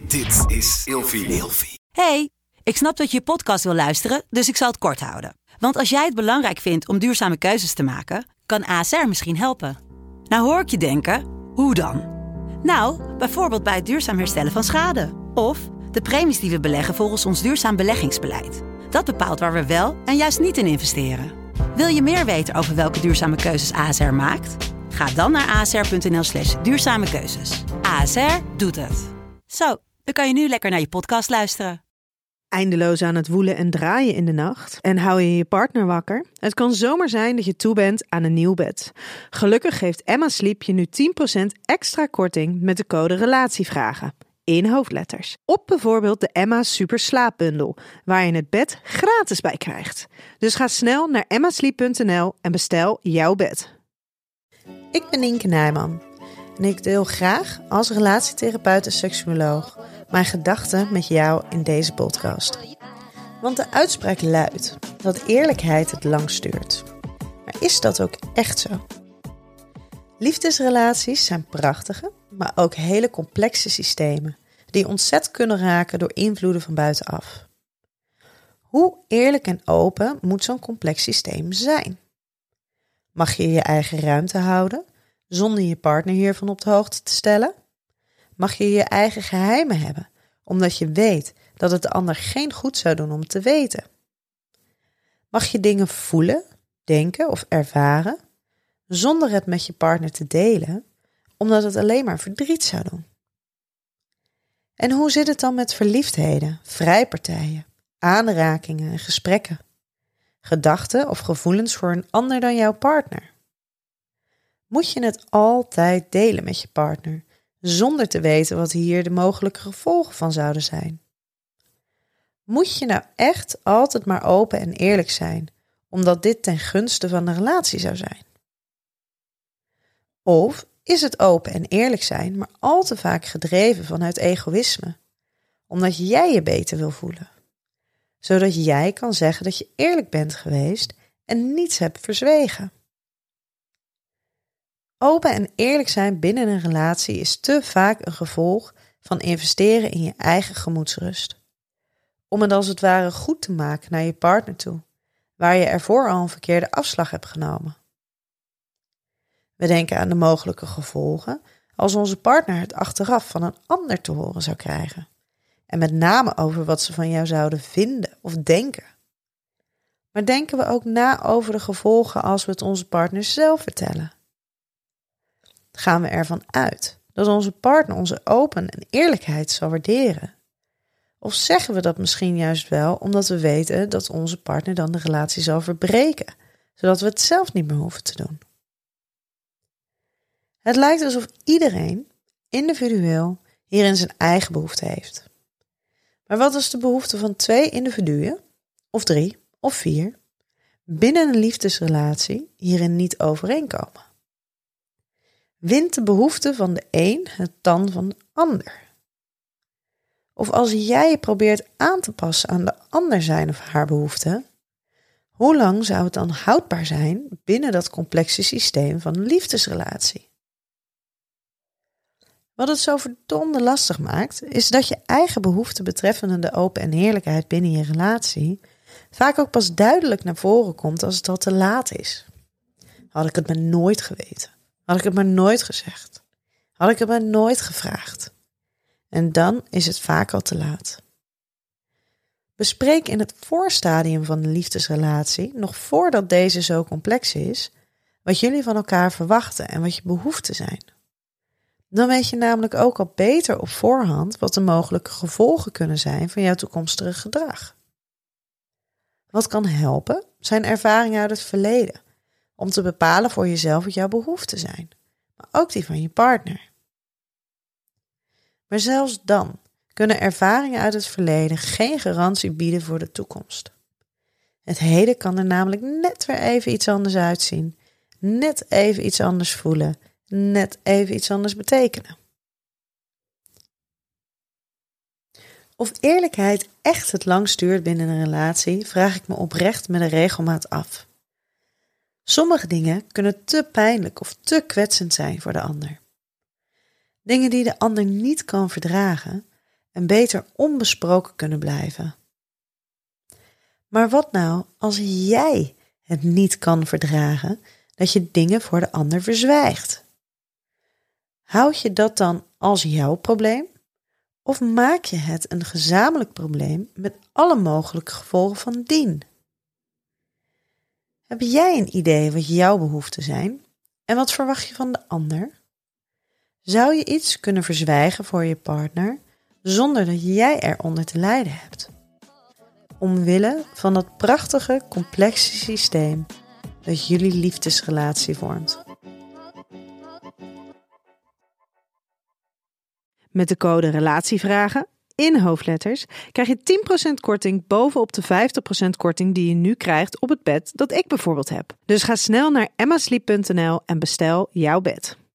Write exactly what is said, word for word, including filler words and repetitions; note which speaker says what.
Speaker 1: Dit is Ilfie.
Speaker 2: Hey, ik snap dat je je podcast wil luisteren, dus ik zal het kort houden. Want als jij het belangrijk vindt om duurzame keuzes te maken, kan A S R misschien helpen. Nou hoor ik je denken, hoe dan? Nou, bijvoorbeeld bij het duurzaam herstellen van schade. Of de premies die we beleggen volgens ons duurzaam beleggingsbeleid. Dat bepaalt waar we wel en juist niet in investeren. Wil je meer weten over welke duurzame keuzes A S R maakt? Ga dan naar asr.nl slash duurzame keuzes. A S R doet het. Zo, dan kan je nu lekker naar je podcast luisteren.
Speaker 3: Eindeloos aan het woelen en draaien in de nacht en hou je je partner wakker? Het kan zomaar zijn dat je toe bent aan een nieuw bed. Gelukkig geeft Emma Sleep je nu tien procent extra korting met de code RELATIEVRAGEN. In hoofdletters. Op bijvoorbeeld de Emma Super Slaapbundel, waar je het bed gratis bij krijgt. Dus ga snel naar emma sleep punt n l en bestel jouw bed. Ik ben Nienke Nijman en ik deel graag als relatietherapeut en seksuoloog mijn gedachten met jou in deze podcast. Want de uitspraak luidt dat eerlijkheid het langst duurt. Maar is dat ook echt zo? Liefdesrelaties zijn prachtige, maar ook hele complexe systemen die ontzet kunnen raken door invloeden van buitenaf. Hoe eerlijk en open moet zo'n complex systeem zijn? Mag je je eigen ruimte houden zonder je partner hiervan op de hoogte te stellen? Mag je je eigen geheimen hebben, omdat je weet dat het de ander geen goed zou doen om te weten? Mag je dingen voelen, denken of ervaren, zonder het met je partner te delen, omdat het alleen maar verdriet zou doen? En hoe zit het dan met verliefdheden, vrijpartijen, aanrakingen en gesprekken? Gedachten of gevoelens voor een ander dan jouw partner? Moet je het altijd delen met je partner, zonder te weten wat hier de mogelijke gevolgen van zouden zijn? Moet je nou echt altijd maar open en eerlijk zijn, omdat dit ten gunste van de relatie zou zijn? Of is het open en eerlijk zijn, maar al te vaak gedreven vanuit egoïsme, omdat jij je beter wil voelen, zodat jij kan zeggen dat je eerlijk bent geweest en niets hebt verzwegen? Open en eerlijk zijn binnen een relatie is te vaak een gevolg van investeren in je eigen gemoedsrust. Om het als het ware goed te maken naar je partner toe, waar je ervoor al een verkeerde afslag hebt genomen. We denken aan de mogelijke gevolgen als onze partner het achteraf van een ander te horen zou krijgen. En met name over wat ze van jou zouden vinden of denken. Maar denken we ook na over de gevolgen als we het onze partner zelf vertellen? Gaan we ervan uit dat onze partner onze open en eerlijkheid zal waarderen? Of zeggen we dat misschien juist wel omdat we weten dat onze partner dan de relatie zal verbreken, zodat we het zelf niet meer hoeven te doen? Het lijkt alsof iedereen individueel hierin zijn eigen behoefte heeft. Maar wat als de behoeften van twee individuen, of drie, of vier, binnen een liefdesrelatie hierin niet overeenkomen? Wint de behoefte van de een het dan van de ander? Of als jij je probeert aan te passen aan de ander zijn of haar behoeften, hoe lang zou het dan houdbaar zijn binnen dat complexe systeem van een liefdesrelatie? Wat het zo verdomde lastig maakt, is dat je eigen behoeften betreffende de open en eerlijkheid binnen je relatie vaak ook pas duidelijk naar voren komt als het al te laat is. Had ik het maar nooit geweten? Had ik het maar nooit gezegd? Had ik het maar nooit gevraagd? En dan is het vaak al te laat. Bespreek in het voorstadium van een liefdesrelatie, nog voordat deze zo complex is, wat jullie van elkaar verwachten en wat je behoeften zijn. Dan weet je namelijk ook al beter op voorhand wat de mogelijke gevolgen kunnen zijn van jouw toekomstige gedrag. Wat kan helpen, zijn ervaringen uit het verleden, om te bepalen voor jezelf wat jouw behoeften zijn, maar ook die van je partner. Maar zelfs dan kunnen ervaringen uit het verleden geen garantie bieden voor de toekomst. Het heden kan er namelijk net weer even iets anders uitzien, net even iets anders voelen, net even iets anders betekenen. Of eerlijkheid echt het langst duurt binnen een relatie, vraag ik me oprecht met een regelmaat af. Sommige dingen kunnen te pijnlijk of te kwetsend zijn voor de ander. Dingen die de ander niet kan verdragen en beter onbesproken kunnen blijven. Maar wat nou als jij het niet kan verdragen dat je dingen voor de ander verzwijgt? Houd je dat dan als jouw probleem? Of maak je het een gezamenlijk probleem met alle mogelijke gevolgen van dien? Heb jij een idee wat jouw behoeften zijn en wat verwacht je van de ander? Zou je iets kunnen verzwijgen voor je partner zonder dat jij eronder te lijden hebt? Omwille van dat prachtige, complexe systeem dat jullie liefdesrelatie vormt.
Speaker 1: Met de code RELATIEVRAGEN in hoofdletters krijg je tien procent korting bovenop de vijftig procent korting die je nu krijgt op het bed dat ik bijvoorbeeld heb. Dus ga snel naar emma sleep punt n l en bestel jouw bed.